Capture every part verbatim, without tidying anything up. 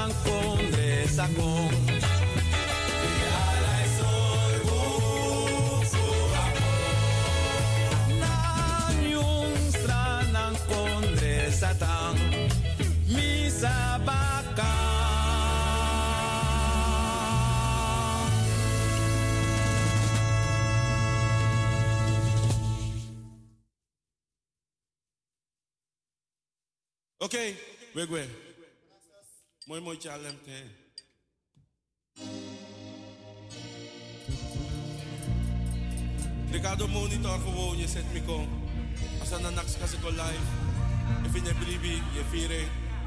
nan congresa con. Reala es orgullo, nan yung stranan congresa tan. Misa baka. Okay, we go. Mooi mooi challenge te. Ricardo monitor gewoon, je zet me kom. Als dan een nachts kas ik live. Je vindt je briefie, je vieren.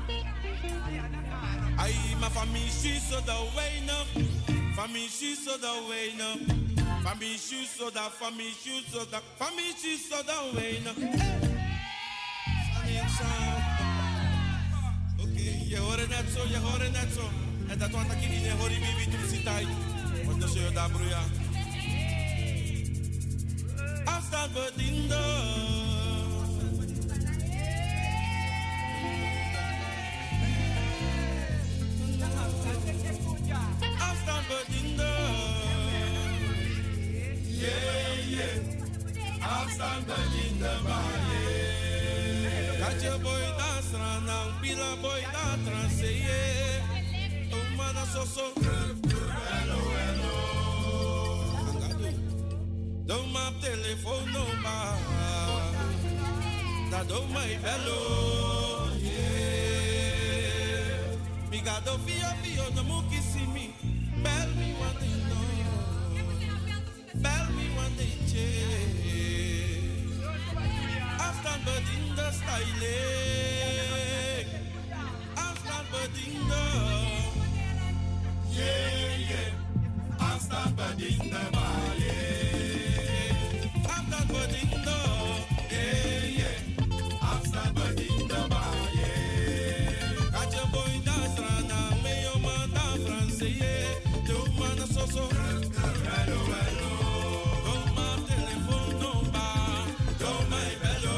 Ai, ma familie zo da weinig. Familie zo da weinig. Familie zo da familie zo da familie zo da weinig. Je hoort het net zo, je hoort het net zo. En dat want ik in je hoor je bibi toen zit tijd. Want dan zul je daar broeia. Afstand bediende. Afstand bediende. Yeah, yeah. Afstand bediende, maar yeah. Dat je boy daar straan aan, pila boy daar transee. Oh man, dat zo zo. Hello, hello. Doe maar telefoon no maar. Dat doe mij hello. Yeah. Mi gado via via no mo kissy me. Bel me one day no. Bel me one day che. Afstand bedien de style. Afstand bedien de. Yeah, yeah. Afstand bedien de baie. Afstand bedien de. Yeah, yeah. Afstand bedien de baie. Kat je boy da strana, me yo man da Franse. Doe man so so. Hello, hello. Doe maar telefoon no ba. Doe mij bello.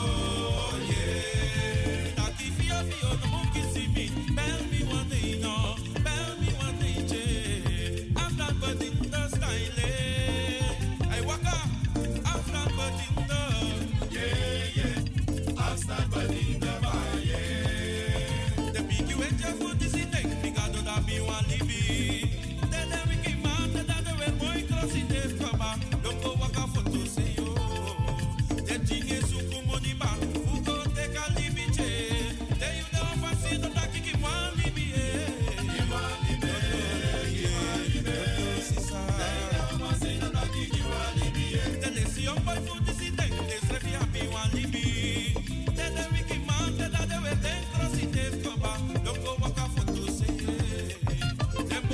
Yeah. Dat die via via no mo kissy me. Bel me one day no. Bel me one day che. Afstand bedien de style. Hey waka. Afstand bedien de. Yeah, yeah. Afstand bedien de ba yeah. De big you en je voet is in denk. Mi gado da bi wan libi. Den de wiki man de da de we mooi cross in de kaba. Donko waka foto se yo. De jinge suku moni ba. Ugo te ka libi che. De you de ofasi do da kiki wan libi eh. Wan libi yeah. Sisa. De you de ofasi do da kiki wan libi eh. De le si on boy foot is in denk. De srefi happy wan libi. De de wiki man de da de we ten cross in de kaba. Donko waka foto se. De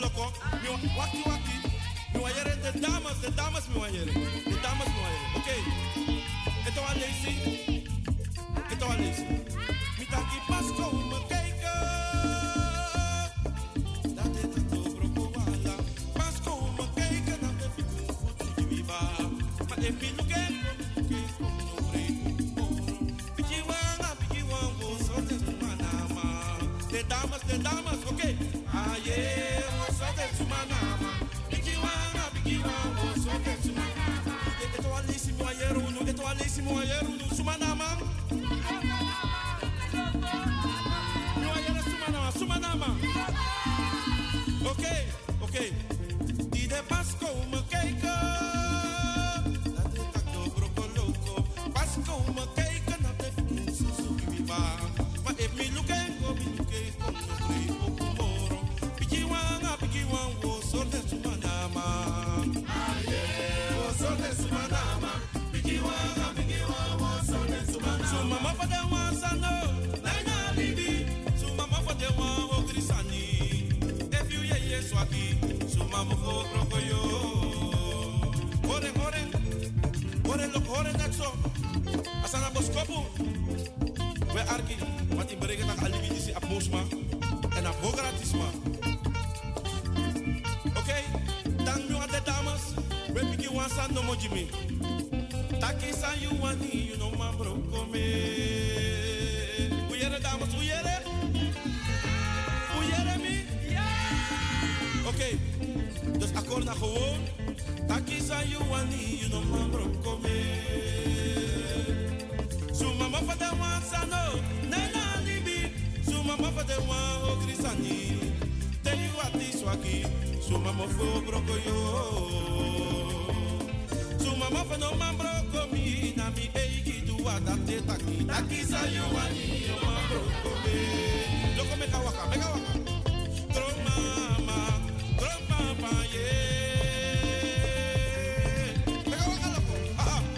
loko. Mi waki waki. Mi wajere de damas, de damas mi wajere. De damas mi wajere. Okay. Eto wa lazy. Eto wa lazy. Mi taki pasko me kijken. Dat is het dobro wala. Pasko me kijken na de fiku futu jiba. Maar if you look at me, no break. Piki wanga, piki wango, so de manama. De damas, de damas, okay. Ah yeah, so de manama. Piki wanga, piki wango, so de manama. Eto wa lazy mo ayeru no, eto wa lazy mo ayeru no, sumanama. Sumanama. Oké, oké. Die de Pasco me kijken. Dat is tak dobro koloko. Pasco me kijken. Dat is een suzuki viva. Maar if me look and go, me look and go. No play op tomorrow. Piki wanga, piki wango. Sorte sumanama. Ah yeah. Oh sorte sumanama. Piki wanga, piki wango. Sorte sumanama. Sumama pa de wansano. Naina libi. Sumama pa de wango grisani. If you ye ye swaki. Sumama fo krokoyo. Horen, horen. Horen lok, horen net zo. Asana boskopu. We arki. Wat in bereken tak alibi disi apmosma. En ap hogratisma. Okay. Dan nu aan de dames. We piki wansan no mojimi. Taki san you wani. You know man bro come. Uyere dames, uyere. Uyere mi. Oké, okay. Dus akkoord naar gewoon. Taki san you wani. You know man bro come. Su mama fa de wan sano. Nena libi. Su mama fa de wan ogrisani. Tell you what is waki. Su mama fo broko yo. Su mama fa no man broko mi. Na mi eiki du wa dat te taki. Taki san you wani. You man broko me. Loko meka waka, meka waka. Gro mama, gro papa yeah. Meka waka loko. Ah ah.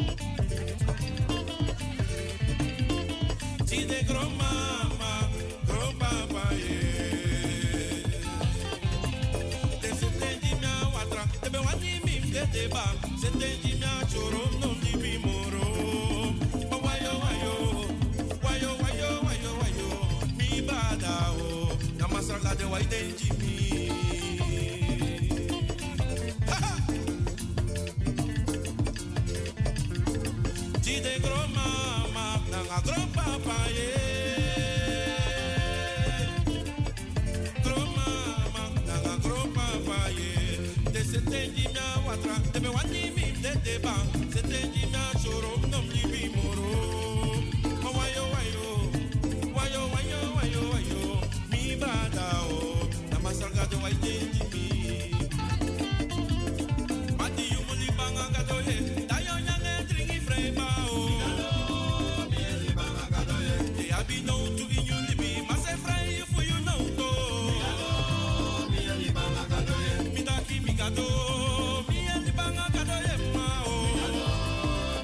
Ti de gro mama, gro papa yeah. De se tendi mia watra, de be wani mim de deba. Se tendi mia choro no ni mi moro. Wayo wayo, wayo wayo wayo wayo. Mi bada o, na masraga de wai tendi mi. Ti de gro mama, na nga gro papa yeah. Gro mama, na nga gro papa yeah. De se tendi mia watra, de me wani mi de deba. Se tendi mia choro no ni mi moro. Wayo wayo, wayo wayo wayo wayo. Mi bada o, na masraga de wai tendi mi. Mati yu muli banga gado ye, tayo nyange dringi freba o. They have been known to in you libi, mas e frei for you know to. Mi daki mi gado, mi e li banga gado ye ma o.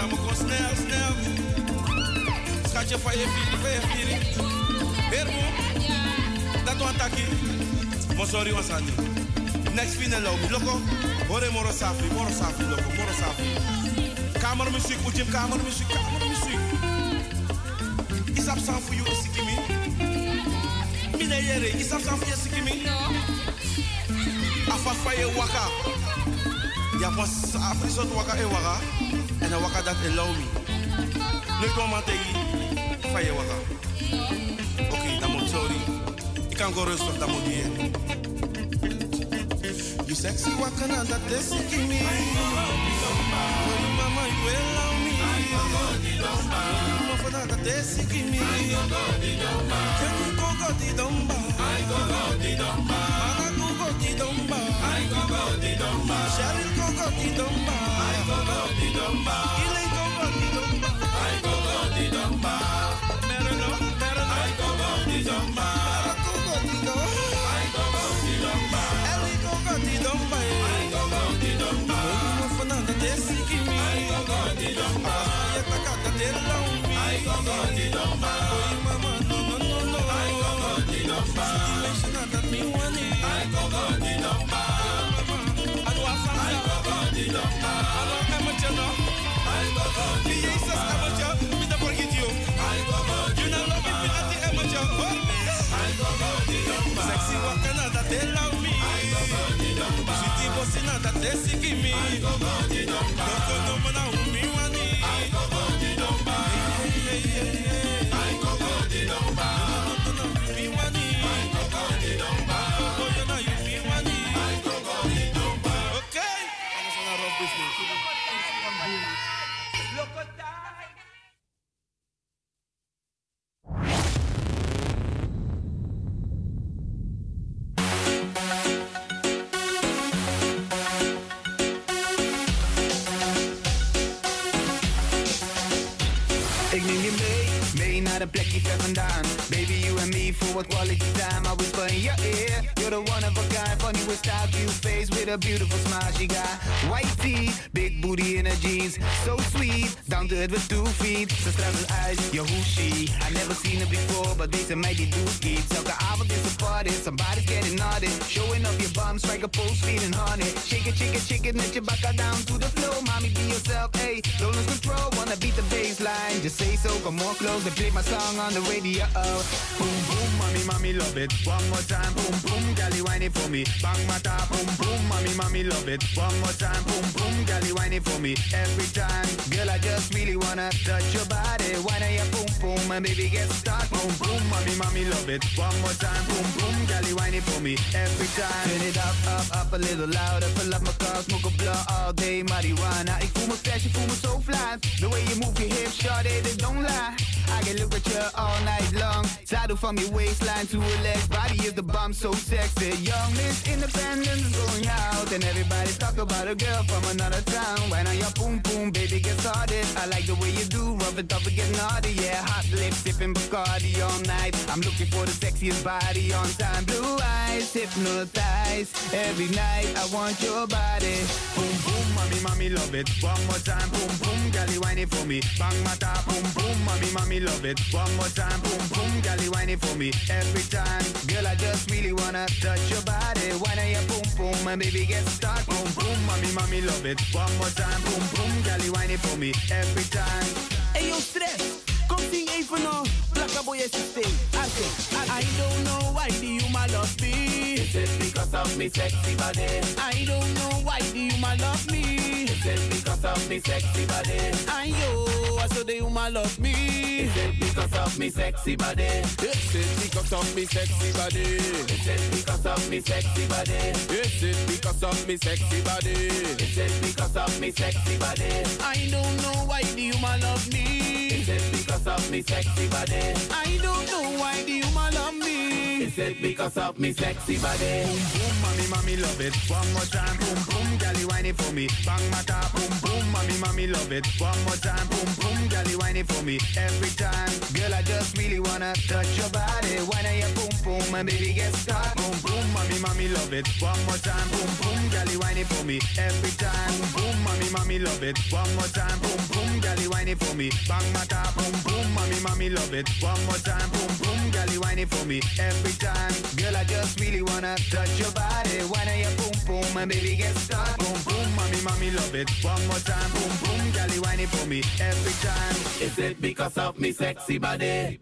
dan moet gewoon snel, snel. Schatje van je vier, van je vier. Hermo, dat was taki. Maar sorry, was aan die. Next fine lobby, loco. Hore moro safi, moro safi, loco, moro safi. Kamermuziek, ujim kamermuziek, kamermuziek. Isap san voor you, isikimi. Mine yere, isap san voor je isikimi. Afafa ye waka. Ja, pas afrisot waka e waka. En dan waka dat e lomi. Nu kom maar tegen van je waka. Oké, okay, dan moet sorry. Ik kan gewoon rustig, dan moet je. You sexy waka na dat is isikimi. Mama, you will love me. Mama, for that is isikimi. Can you go go di domba? I go go di domba. Mama, go go di domba. I go go di domba. Cheryl, go go di domba. I go go di domba. Ile go go di domba. I go go di domba. Merino, Merino. I go go di domba. Go go di domba. I go go di domba. Ellie go go di domba. I go go di domba. Mama, for that is isikimi. I go go di domba. I go go di domba. Mama, no no no no. I go go di domba. That me want it. I go go di domba. I do a song. I go go di domba. I do amateur no. I go go di domba. Jesus amateur, me the forget you. I go go di domba. You know love me at the amateur for me. I go go di domba. Sexy wakana that they love me. I go go di domba. Sweetie bossina that they seek me. I go go di domba. Loco no man who me want it. I go go di domba. Yeah yeah yeah. I go go di domba. No no no no, me want it. I go go di domba. Oh you know you me want it. I go go di domba. Okay. I'm gonna rub this thing. Loco time. Ik neem je mee, mee naar een plekje ver vandaan. Baby, you and me for what quality time. I whisper in your ear, you're the one of a kind. Funny with style, cute face with a beautiful smile. She got white teeth, big booty in her jeans. So sweet, down to earth with two feet. Ze straalt uit, je hoesie. I never seen her before, but deze meid die doet iets. Elke avond is een party, somebody's getting naughty. Showing off your bum, strike a pose, feeling honey. Shake it, shake it, shake it, let your back down to the floor. Mommy, be yourself, hey, don't lose control. Wanna beat the baseline, just say so, come more close. They play my song on the radio. Boom, boom, mommy, mommy, love it. One more time, boom, boom, gally whine it for me. Bang my top, boom, boom, mommy, mommy, love it. One more time, boom, boom, gally whine it for me. Every time, girl, I just really wanna touch your body. Whine your boom, boom, and baby, get started. Boom, boom, mommy, mommy, love it. One more time, boom, boom, gally whine it for me. Every time, turn it up, up, up a little louder. Fill up my car, smoke a blunt all day, marijuana. Ik voel me fresh, ik voel me so fly. The way you move your hips, shawty, they don't lie. I can look at you all night long. Saddle from your waistline to her legs. Body is the bomb, so sexy. Young Miss Independent is going out. And everybody's talk about a girl from another town. Why not your boom boom, baby, get started. I like the way you do, rough it up and get naughty. Yeah, hot lips, sipping Bacardi all night. I'm looking for the sexiest body on time. Blue eyes, hypnotized. Every night, I want your body. Boom boom, mommy, mommy, love it. One more time, boom boom, gally whine it for me. Bang my top, boom boom, mommy, mommy, love it. One more time, boom boom, gally whine it for me. Every time, girl, I just really wanna touch your body. Whine on your boom boom, and baby, get started. Boom boom, mommy, mommy, love it. One more time, boom boom, gally whine it for me. Every time. Hey yo, stress, kom zing even nog. Plakka boy systeem. I say, I don't know why do you my love me. Is it because of me sexy body? I don't know why do you my love me. Is it because of me sexy body? I yo, I saw the you my love me. Is it because of me sexy body? Is it because of me sexy body? Is it because of me sexy body? Is it because of me sexy body? Is it because of me sexy body? I don't know why do you my love me. Is it because of me sexy body? I don't know why do you my love me. Is Is it because of me sexy body? Boom boom, mommy, mommy love it. One more time, boom boom, gally whine it for me. Bang my top, boom boom, mommy, mommy love it. One more time, boom boom, gally whine it for me. Every time, girl, I just really wanna touch your body. Whine at your boom boom, my baby get stuck. Boom boom, mommy, mommy love it. One more time, boom boom, gally whine it for me. Every time, boom boom, mommy, mommy love it. One more time, boom boom, gally whine it for me. Bang my top, boom boom, mommy, mommy love it. One more time, boom boom, gally whine it for me. Every time, girl, I just really wanna touch your body. Whine at your boom boom, my baby get stuck. Boom boom, mommy, mommy love it. One more time, boom boom, gally whine it for me. Every time. Is it because of me sexy body?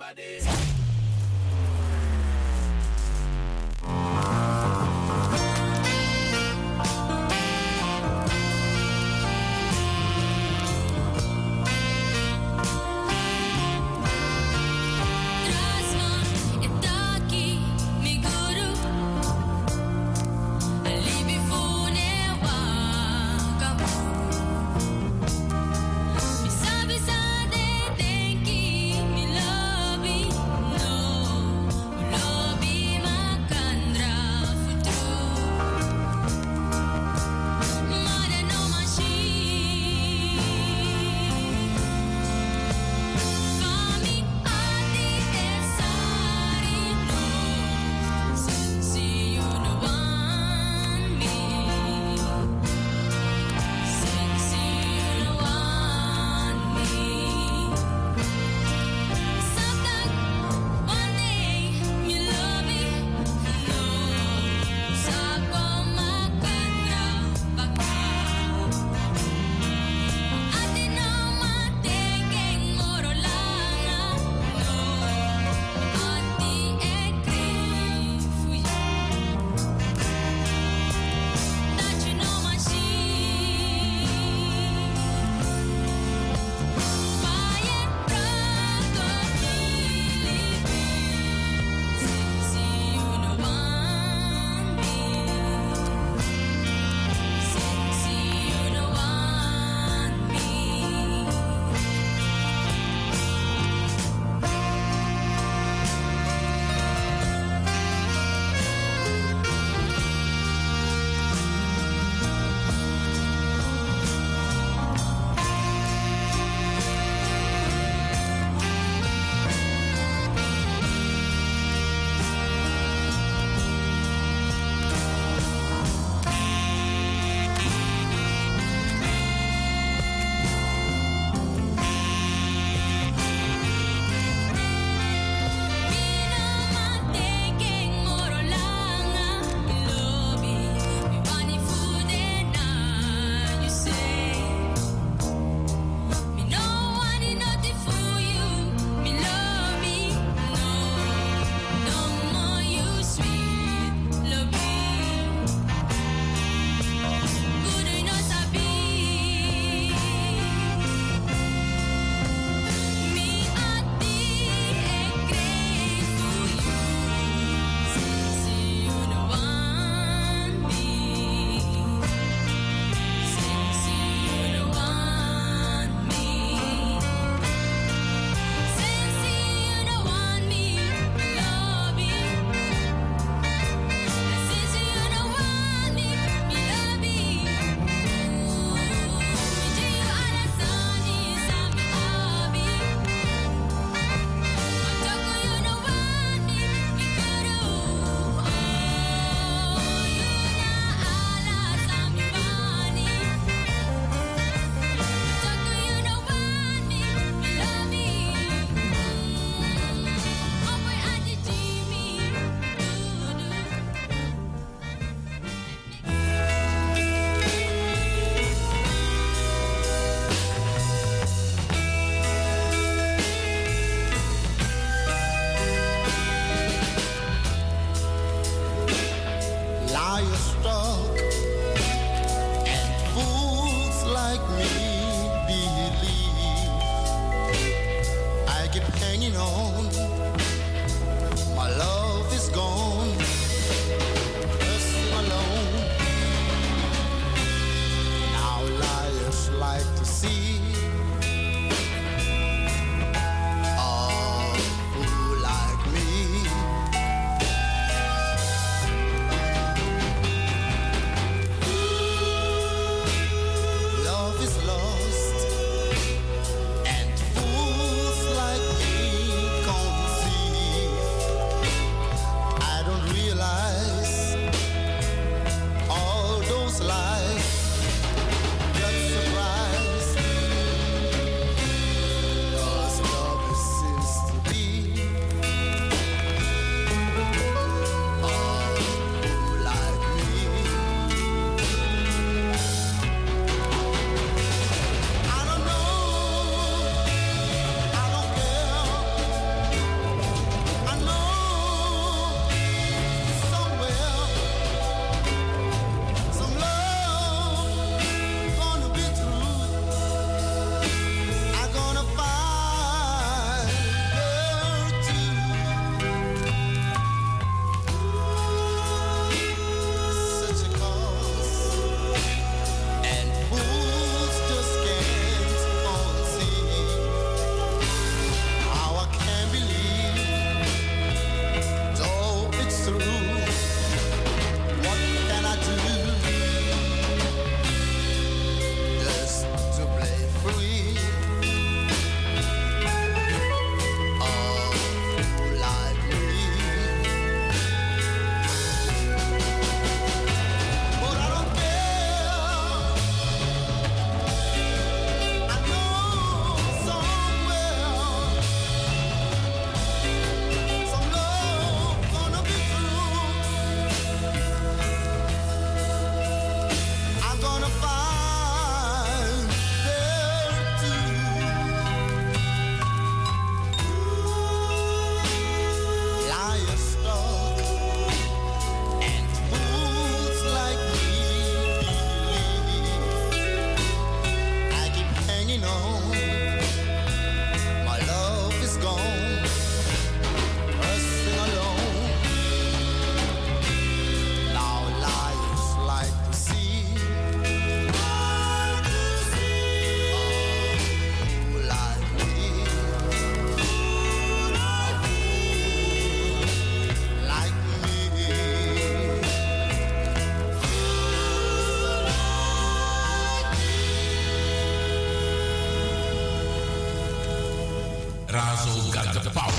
Razo got the power.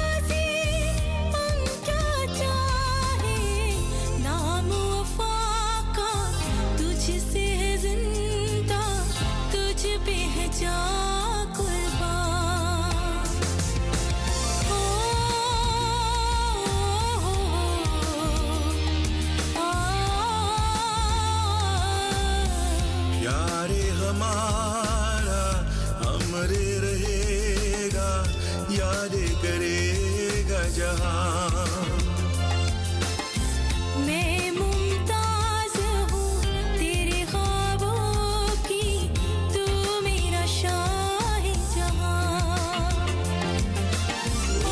Far जहां मैं मुमताज हूँ तेरे ख्वाबों की तू मेरा शाहे जहां ओ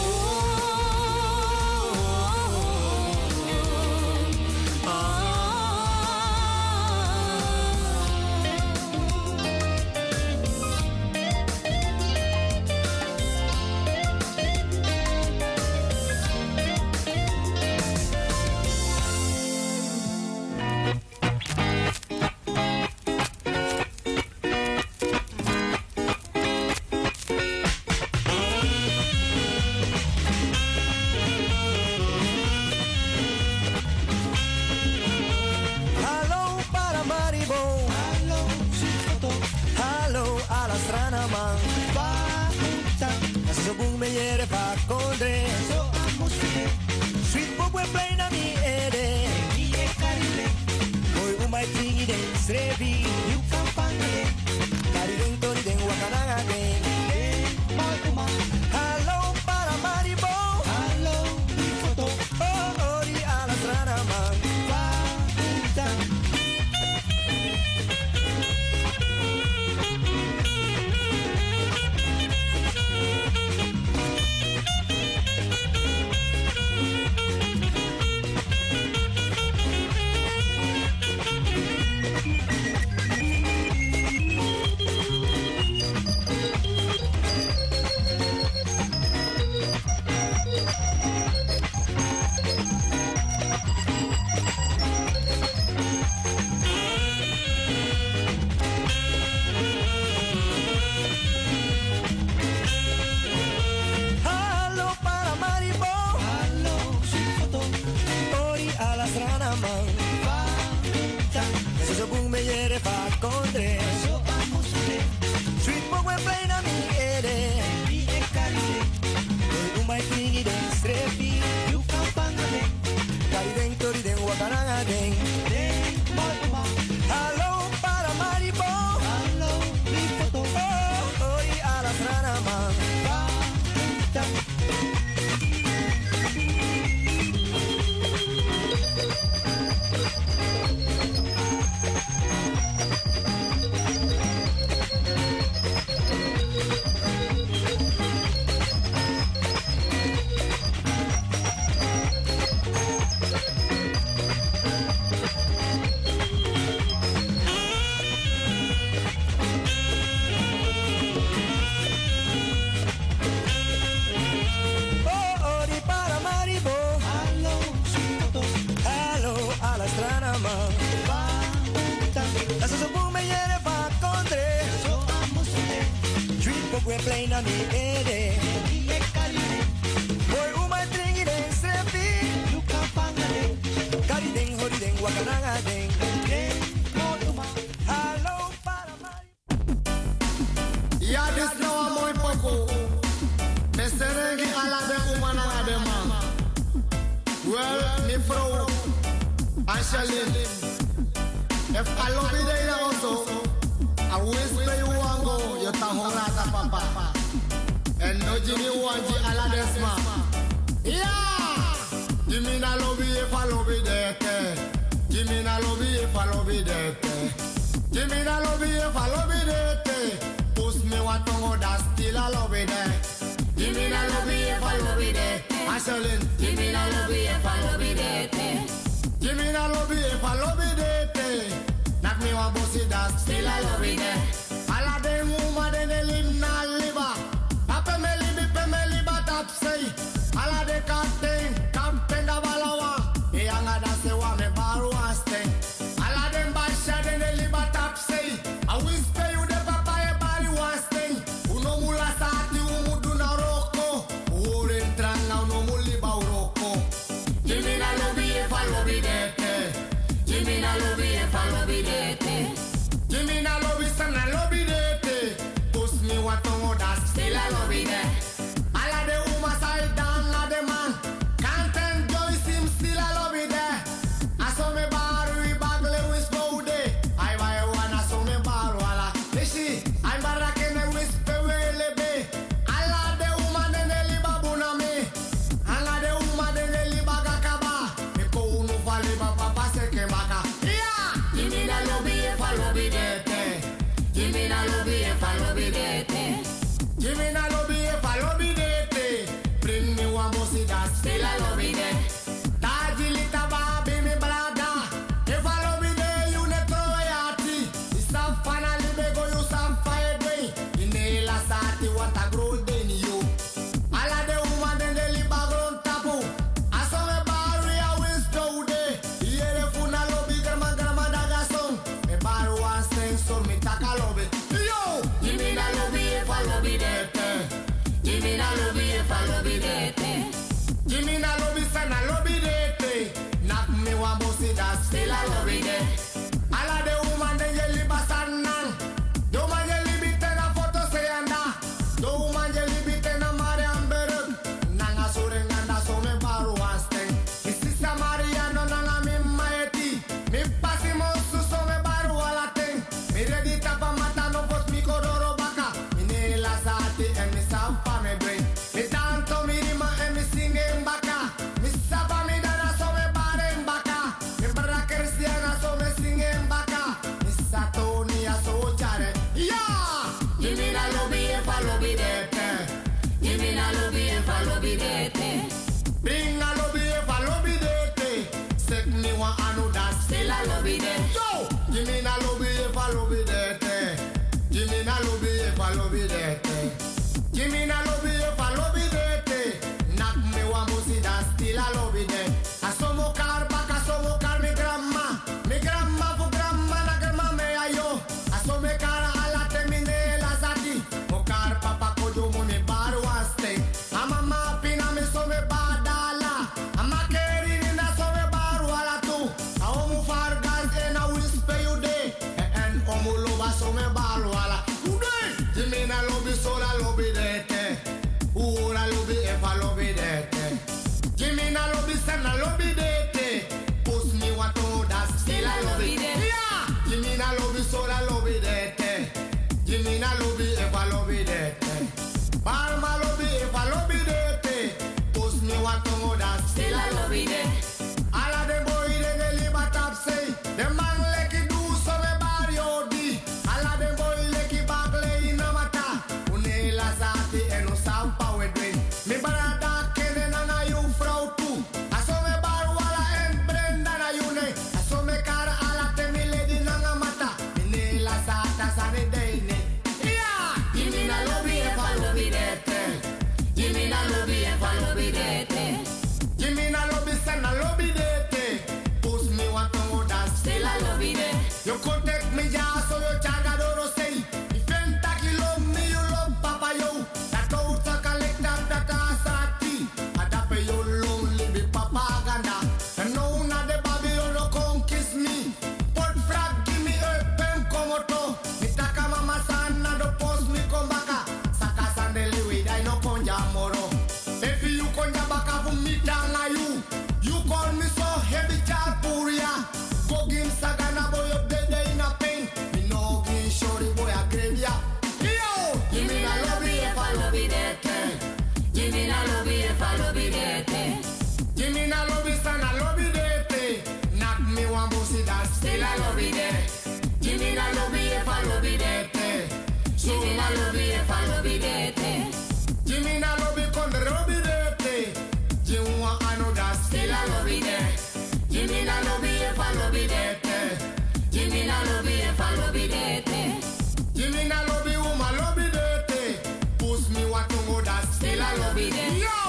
still a love it there. Jimmy na love it if I love it there. Jimmy na love it if I love it there. Jimmy na love it con the love it there. Jimmy wa anoda still a love it there. Jimmy na love it if I love it there. Jimmy na love it if I love it there. Jimmy na love it woman love it there. Push me what to go that still a love it there. Yo.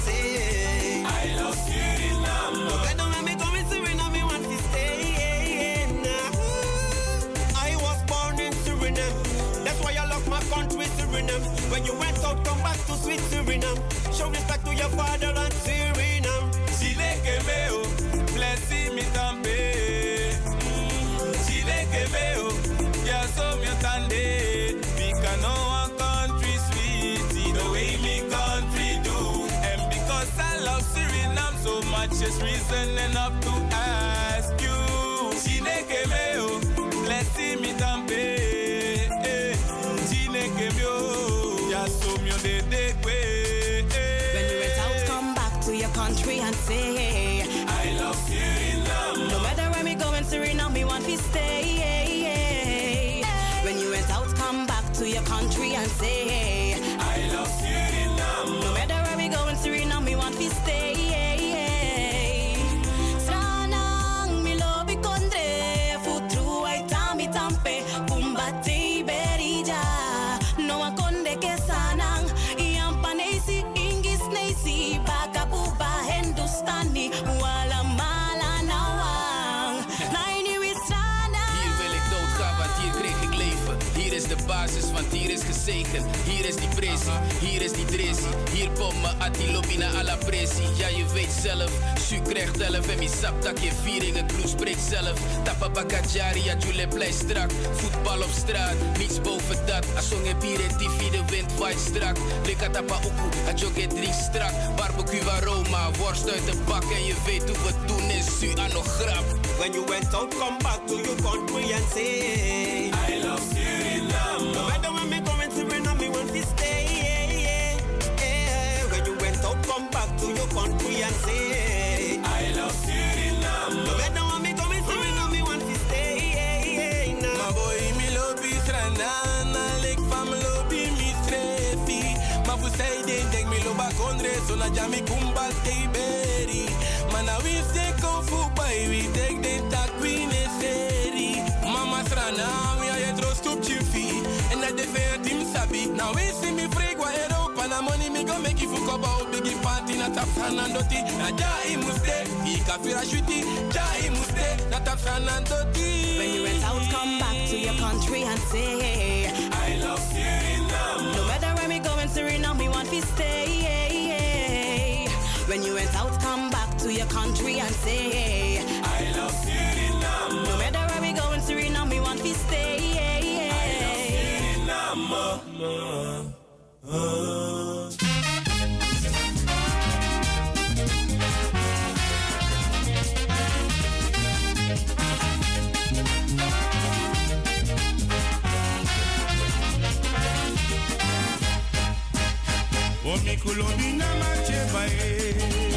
I love Suriname. No matter where me going, Suriname me want to stay. to your father and Suriname. Chile que veo, blessing me tambe. Chile que veo, ya so me tande. Because no one country sweet, the way me country do. And because I love Suriname so much, it's reason enough to ask you. Chile que veo, blessing me tambe. Chile que veo, ya so me de de kwe. When you went out, come back to your country and say, I love Suriname. no matter where me go in Suriname, me want to stay. When you went out, come back to your country and say, I love Suriname. no matter where we go in Suriname, me want to stay. Stranang mi lobi kondre, futru ay tami tampe, kumbate berija, no akonde ke sanang, iampanesi ingis nesi, bagabuba Hindustani, wala mala nawang, naini wi stranang. Hier wil ik doodgaan, want hier kreeg ik leven. Hier is de basis, want hier is gezegend. Hier is die pressie, hier is die dressie. Hier pom me ati lobby alla pressie. Ja, je weet zelf, Su krijgt elf en mi sap dat je viering. Het bloed spreekt zelf. Tappa bakajari, ja, Jule blij strak. Voetbal op straat, niets boven dat. Asong heb hier in T V, de wind waait strak. Lika tappa uku, het jokke drie strak. Barbecue aroma, worst uit de bak. En je weet hoe we doen is Su aan nog grap. When you went out, come back to your country and say, I love Suriname. no matter where me go in Suriname, me want to stay. When you went out, come back to your country and say, I love Suriname. no matter where me go in Suriname, me want to stay. Ma boy, mi lobby stranana, lek fam lobby mi strefi. Ma fu say den dek mi loba kondre, so na jami kumba stay berry. Mana we stay kung fu boy, we take the takwi neseri. Mama strana, we are yet roast up chifi. And I defend him sabi. Now we see me freak wa Europa, na money me go make you fuck about biggie party na tap Fernandoti. Na jai muste, ika fira shuti, jai muste, na tap Fernandoti. When you went out, come back to your country and say, I love Suriname. no matter where me go in Suriname, me want to stay. When you went out, come back to your country and say, I love Suriname. no matter where we go in Suriname, me want to stay. Suriname. Uh. Omi kulobi na mache bae.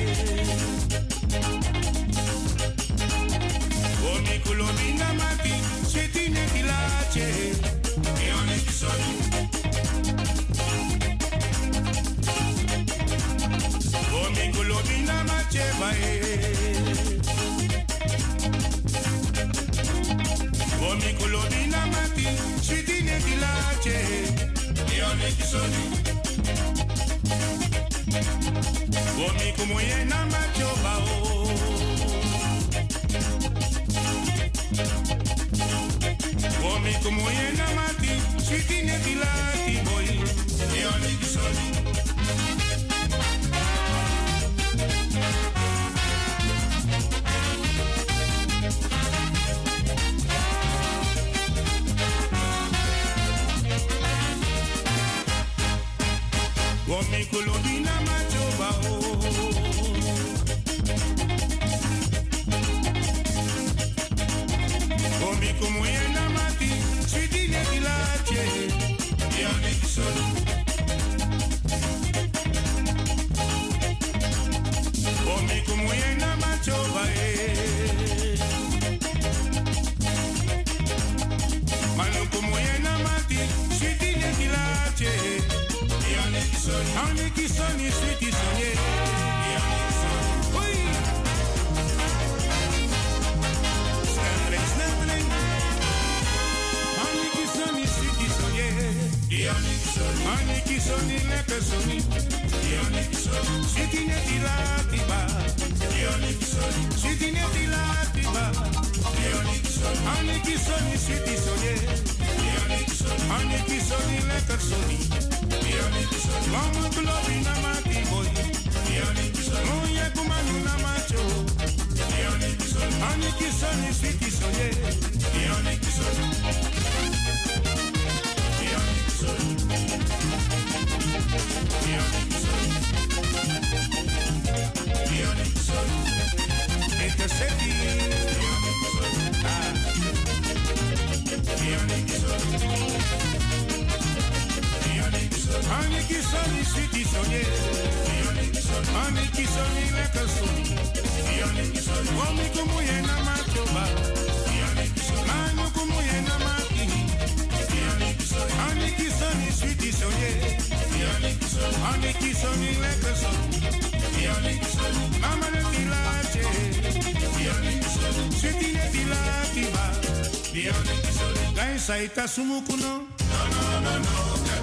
Omi kulobi na mati, seti ne kilache. E oni kisoni. Omi kulobi na mache bae. Omi kulobi na mati, seti ne kilache. E oni kisoni. Omi kumoye na machoba o. Omi kumoye na mati, switi ne dilati boy. E oni kisoni. Omi kulobi na machoba o. Omi kumoye na mati, switi ne dilache. E oni kisoni. Omi kumoye na machoba e. Manu kumoye na mati, switi ne dilache. Honey, kiss on you, sweetie, son, yeah. Oi! Snapping, snapping. Honey, kiss on you, sweetie, son, yeah. Honey, kiss on you, lekker sonny. Sweetie, net die latiba. Sweetie, net die latiba. Honey, kiss on you, sweetie, son, yeah. Honey, kiss on you, lekker sonny. Mama globi na mati boy. Muye kumanu na macho. Ani kisoni sweetie soye. Ani kisoni. Ani kisoni. Ani kisoni. Ani kisoni. Ete seti. Ah. Ani kisoni. Ani kisoni. Ani kisoni sweetie soye. Ani kisoni. Ani kisoni lekker son. Wami kumuye na machoba. Manu kumuye na maki. Ani kisoni sweetie soye. Ani kisoni lekker son. Mama ne tilache. Sweetie ne tilaki ba. Gai saita sumuku no. No no no no.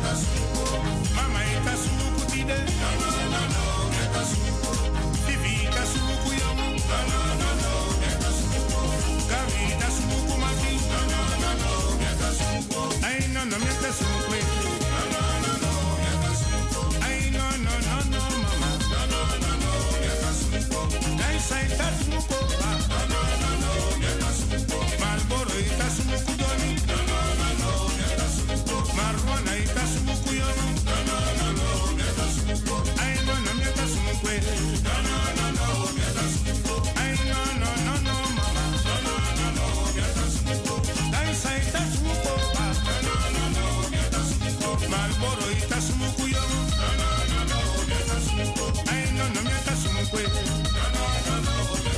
Mama ita sumuku tide. No no no no. Vivi ita sumuku yo. No no no no. Gavi ita sumuku maki. No no no no. Ay no no me ita sumuku. No no no no. Ay no no no no mama. No no no no. Gai saita sumuku ba. No no no no. Malboro ita sumuku doni. No no no no. Marijuana ita sumuku yo. No no no no. Ay no no me ita sumuku. No no no no. Ay no no no no mama. No no no no. Gai saita sumuku ba. No no no no. Malboro ita sumuku yo. No no no no. Ay no no me ita sumuku. No no no no.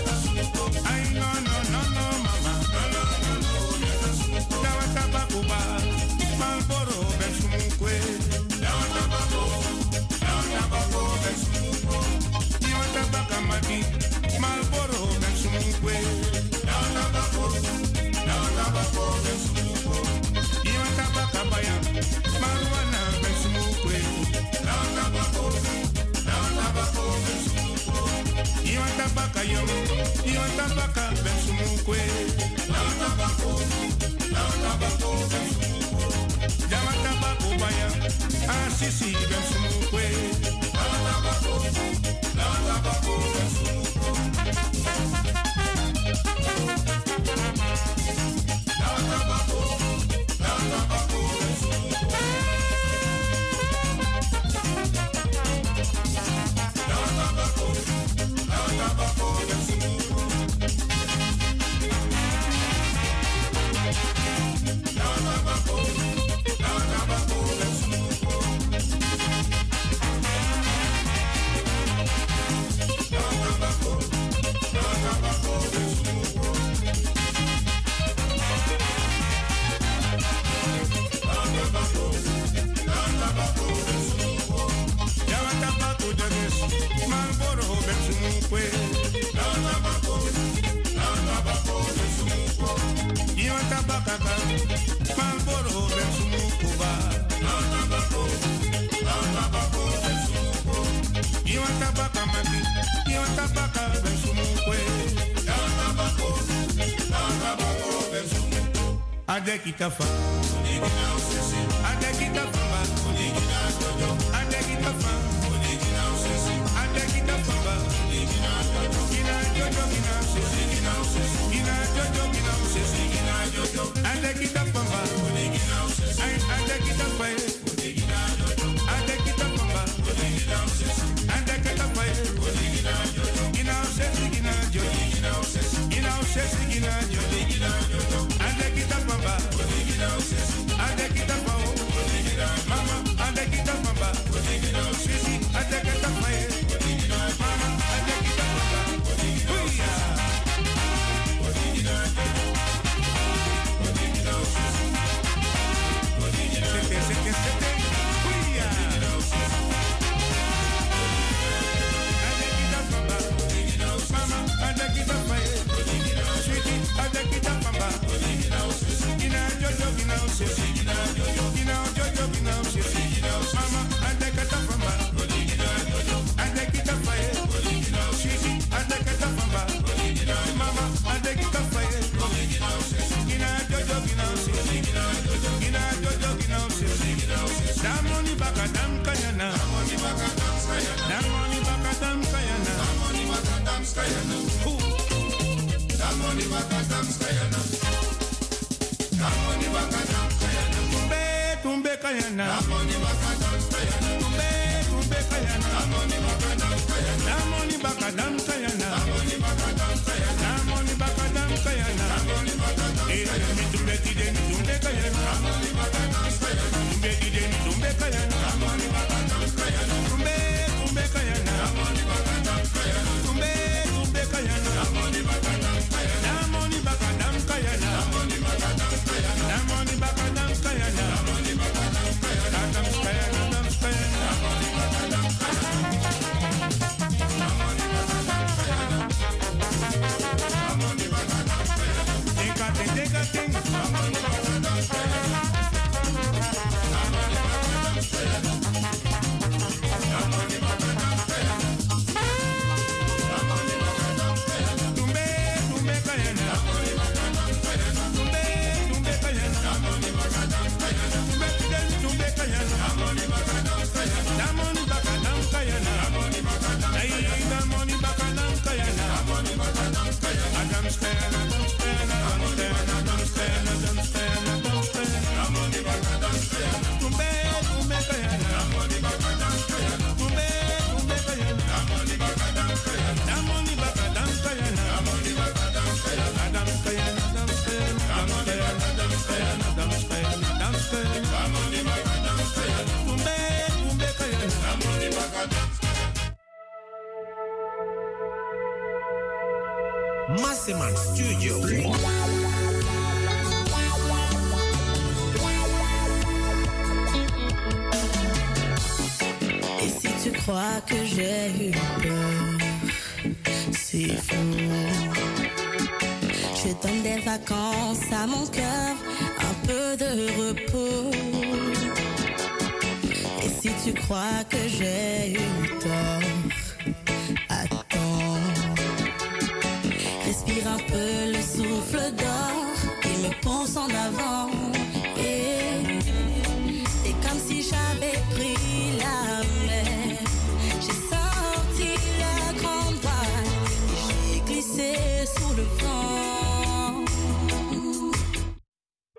Ay no no no no mama. No no no no. Dawa tabaku ba. Malboro ben sumuku. Dawa tabaku. Dawa tabaku ben sumuku. Dawa tabaku mati. Malboro ben sumuku. Dawa tabaku. Dawa tabaku ben sumuku. Dawa tabaku baya. Marijuana ben sumuku. Dawa tabaku. Dawa tabaku ben sumuku. Dawa tabaku yo. Dawa tabaku ben sumuku. Dawa tabaku. Dawa tabaku ben sumuku. Dawa tabaku baya. Ah sisi ben sumuku. Dawa tabaku. Dawa tabaku ben sumuku. Dawa tabaku. Dawa tabaku ben sumuku. Dawa tabaku. Dawa tabaku ben sumuku. Dawa tabaku. Dawa tabaku ben sumuku. Dawa tabaku. Dawa tabaku ben sumuku. Dawa tabaku. Dawa tabaku ben sumuku. Dawa tabaku joges. Malboro ben sumuku. Dawa tabaku. Dawa tabaku ben sumuku. Dawa tabakaka. Malboro ben sumuku ba. Dawa tabaku. Dawa tabaku ben sumuku. Dawa tabaka mati. Dawa tabaka ben sumuku. Dawa tabaku. Dawa tabaku ben sumuku. Adekita fa. Adekita fa ba. Adekita fa. Adekita fa ba. Gina jojo gina sisi. Gina jojo gina sisi. Adekita fa ba. Ay adekita fa. Adekita fa ba. Adekita fa. Gina sisi gina jojo. Gina sisi gina jojo. Adekita fa ba. Adekita fa. Mama adekita fa ba. Sisi adekita fa. Mama adekita fa ba. Huya. Sete sete sete. Huya. Adekita fa ba. Mama adekita fa. Sweetie adekita Damoni bakadam kayana. Damoni bakadam kayana. Tumbe tumbe kayana. Damoni bakadam kayana. Tumbe tumbe kayana. Damoni bakadam kayana. Damoni bakadam kayana. Damoni bakadam kayana. Damoni bakadam kayana. Damoni bakadam kayana. Mi tumbe tide mi tumbe kayana. Damoni bakadam kayana. Tumbe tide mi tumbe kayana. Damoni bakadam kayana. Tumbe tumbe kayana. Damoni bakadam kayana. Tumbe tumbe kayana. Damoni bakadam kayana. Damoni bakadam kayana. Damoni bakadam kayana. Damoni bakadam kayana. Damoni bakadam kayana. Damoni bakadam kayana. Damoni bakadam kayana. Damoni bakadam kayana. Damoni bakadam kayana. Deka te deka te. Damoni bakadam kayana. Damoni bakadam kayana. Damoni bakadam kayana. Damoni bakadam kayana. Tumbe tumbe kayana. Damoni bakadam kayana. Tumbe tumbe kayana. Damoni bakadam kayana. Tumbe tide mi tumbe kayana. Damoni bakadam kayana. Damoni bakadam kayana. Damoni bakadam Ay damoni bakadam kayana. Damoni bakadam kayana. Adam stena adam stena adam stena adam stena adam stena adam stena. Damoni bakadam kayana. Tumbe tumbe kayana. Damoni bakadam kayana. Tumbe tumbe kayana. Damoni bakadam kayana. Damoni bakadam kayana. Damoni bakadam kayana. Adam kayana adam stena adam stena adam stena adam stena. Damoni bakadam kayana. Tumbe tumbe kayana. Damoni bakadam. Masseman Studio. Et si tu crois que j'ai eu peur, c'est faux. Je donne des vacances à mon cœur, un peu de repos. Et si tu crois que j'ai eu tort, attends. Respire un peu le souffle d'or qui me pousse en avant. Et c'est comme si j'avais pris la mer. J'ai sorti la grande voile et j'ai glissé sous le vent.